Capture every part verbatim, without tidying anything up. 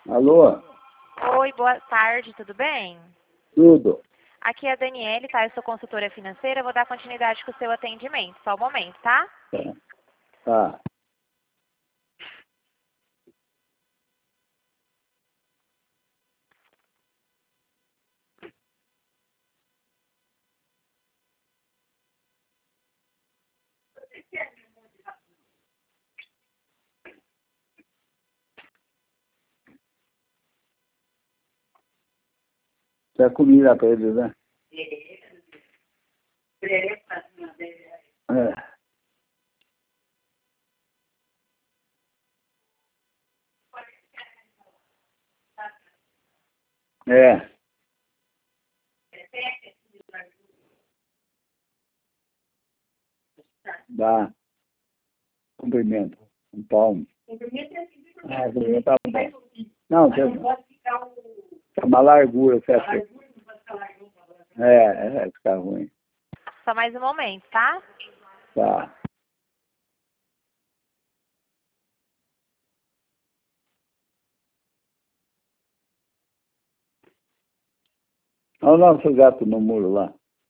Alô? Oi, boa tarde, tudo bem? Tudo. Aqui é a Daniele, tá? Eu sou consultora financeira, eu vou dar continuidade com o seu atendimento. Só um momento, tá? Tá. Tá. Dá comida para eles, né? É. É. Dá. Cumprimento. Um palmo. Ah, cumprimento tá bom. Não, tem tem uma largura, você acha? É, é, fica ruim. Só mais um momento, tá? Tá. Olha o nosso gato no muro lá.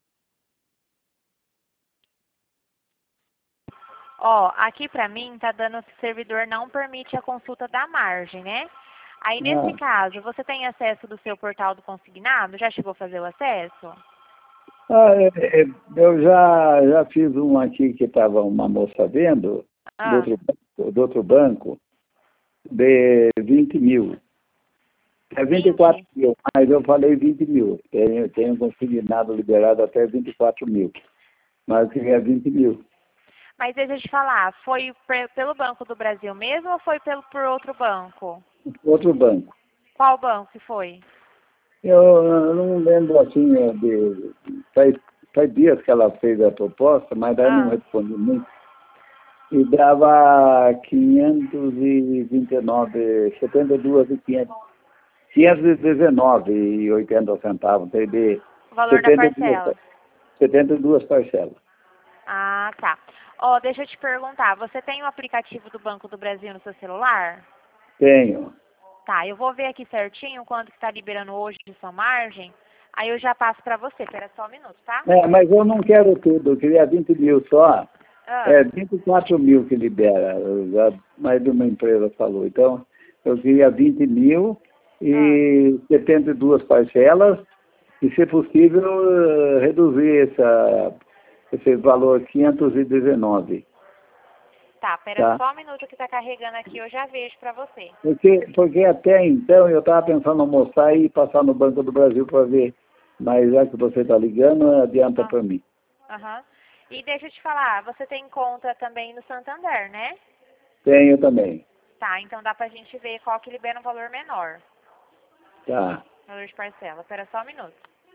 Ó, aqui pra mim tá dando que o servidor não permite a consulta da margem, né? Aí nesse Ah, caso, você tem acesso do seu portal do consignado? Já chegou a fazer o acesso? ah, é, é, eu já, já fiz um aqui que estava uma moça vendo, do Ah, outro, banco- do outro banco, de vinte mil. É vinte e quatro vinte? mil, mas eu falei vinte mil. Tenho, tenho consignado liberado até vinte e quatro mil. Mas eu queria vinte mil. Mas deixa eu te falar, foi pe- pelo Banco do Brasil mesmo ou foi pelo, por outro banco? Outro banco. Qual banco que foi? Eu, eu não lembro assim, é, de, faz, faz dias que ela fez a proposta, mas daí não Ah, respondi muito. E dava quinhentos e vinte e nove, setenta e dois e quinhentos. quinhentos e dezenove e oitenta centavos. Tem de o valor da setenta e duas, parcela. setenta e duas parcelas. Ah, tá. Ó, deixa eu te perguntar, você tem o aplicativo do Banco do Brasil no seu celular? Tenho. Tá, eu vou ver aqui certinho quanto que tá liberando hoje de sua margem, aí eu já passo pra você. Espera só um minuto, tá? É, mas eu não quero tudo, eu queria vinte mil só. Ah, É vinte e quatro mil que libera, já mais de uma empresa falou. Então, eu queria vinte mil ah. e setenta e duas parcelas, e se possível, eh, reduzir essa, esse valor quinhentos e dezenove, Tá, espera tá? só um minuto que tá carregando aqui, eu já vejo pra você. Porque, porque até então eu estava pensando em almoçar e passar no Banco do Brasil para ver, mas já que você está ligando, adianta Ah, para mim. aham. E deixa eu te falar, você tem conta também no Santander, né? Tenho também, Tá, então dá pra gente ver qual que libera um valor menor, tá? valor de parcela. Espera só um minuto.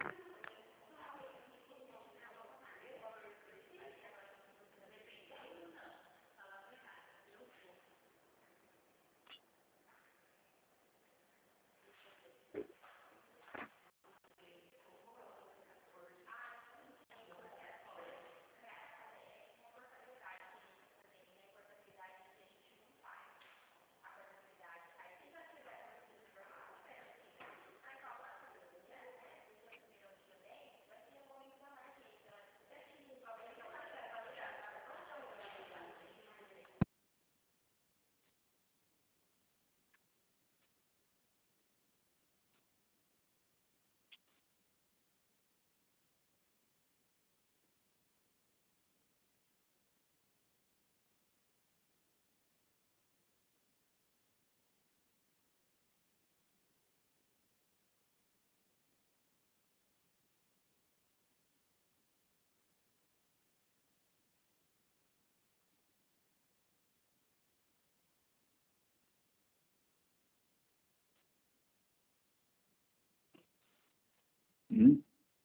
Hum?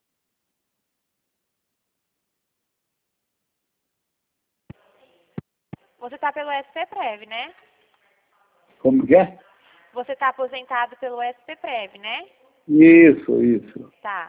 Você tá pelo S P Prev, né? Como que é? Você tá aposentado pelo S P Prev, né? Isso, isso. Tá.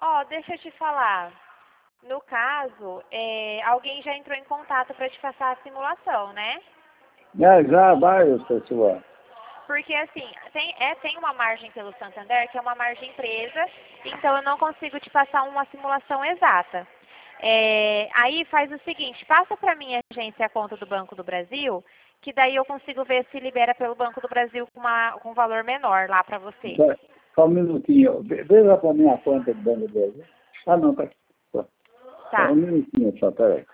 Ó, deixa eu te falar. No caso, é, alguém já entrou em contato para te passar a simulação, né? Já, já várias pessoas. Porque assim, tem, é, tem uma margem pelo Santander, que é uma margem presa, então eu não consigo te passar uma simulação exata. É, aí faz o seguinte, passa para minha agência a conta do Banco do Brasil, que daí eu consigo ver se libera pelo Banco do Brasil com, uma, com um valor menor lá para você. Só, só um minutinho. Ve- Veja para mim a conta do Banco do Brasil. Ah, não, tá aqui. Só, só Tá. um minutinho só, peraí.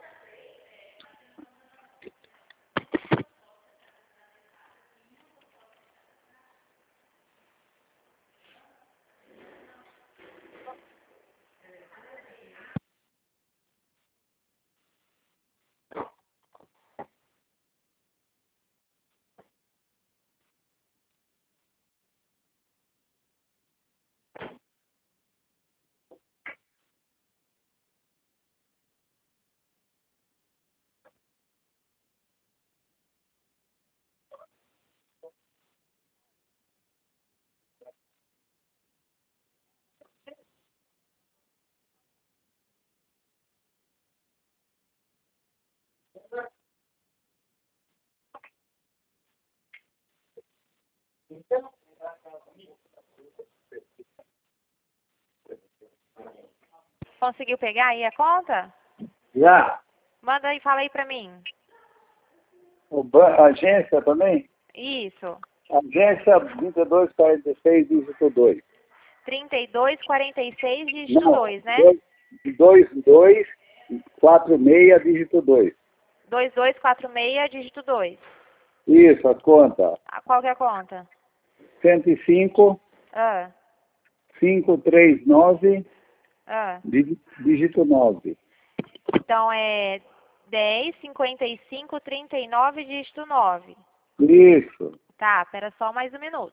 Conseguiu pegar aí a conta? Já. Manda aí, fala aí para mim. O ban- a agência também? Isso. Agência vinte e dois quarenta e seis, dígito dois. trinta e dois, quarenta e seis, dígito Não, dois, né? dois dois quatro seis, dígito dois. dois dois quatro seis, dígito dois. Isso, a conta. Ah, qual que é a conta? cento e cinco, Ah, quinhentos e trinta e nove, ah. dí- dígito nove. Então é dez, cinquenta e cinco, trinta e nove, dígito nove. Isso. Tá, espera só mais um minuto.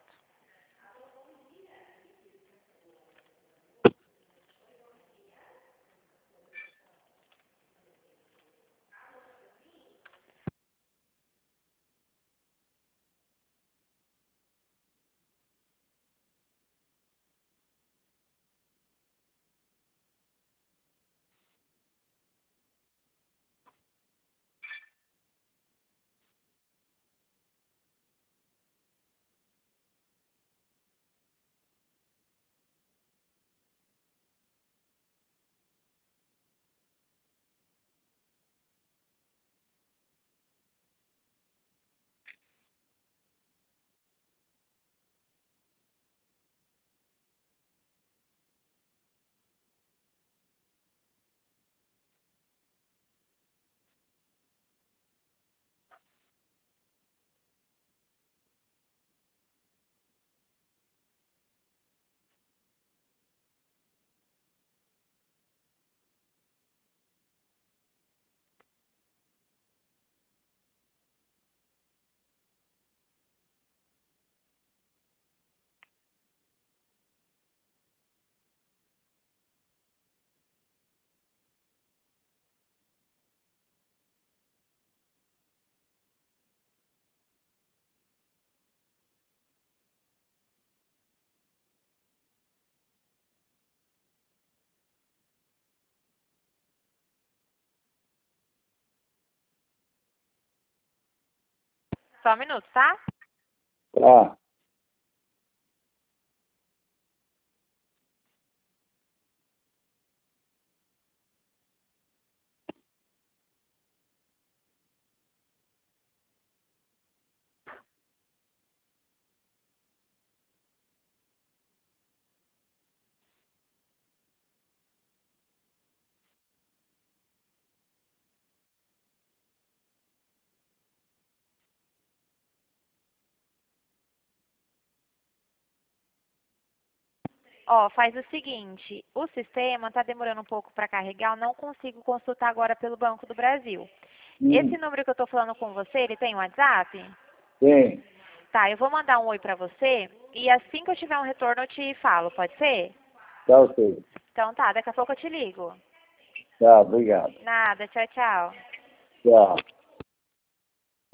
Só um minuto, tá? Tá. Ó, faz o seguinte, o sistema está demorando um pouco para carregar, eu não consigo consultar agora pelo Banco do Brasil. Esse Hum, número que eu estou falando com você, ele tem WhatsApp? tem. Tá, eu vou mandar um oi para você e assim que eu tiver um retorno eu te falo, pode ser? Tá, ok. Então tá, daqui a pouco eu te ligo. Tá, obrigado. Nada, tchau, tchau. Tchau.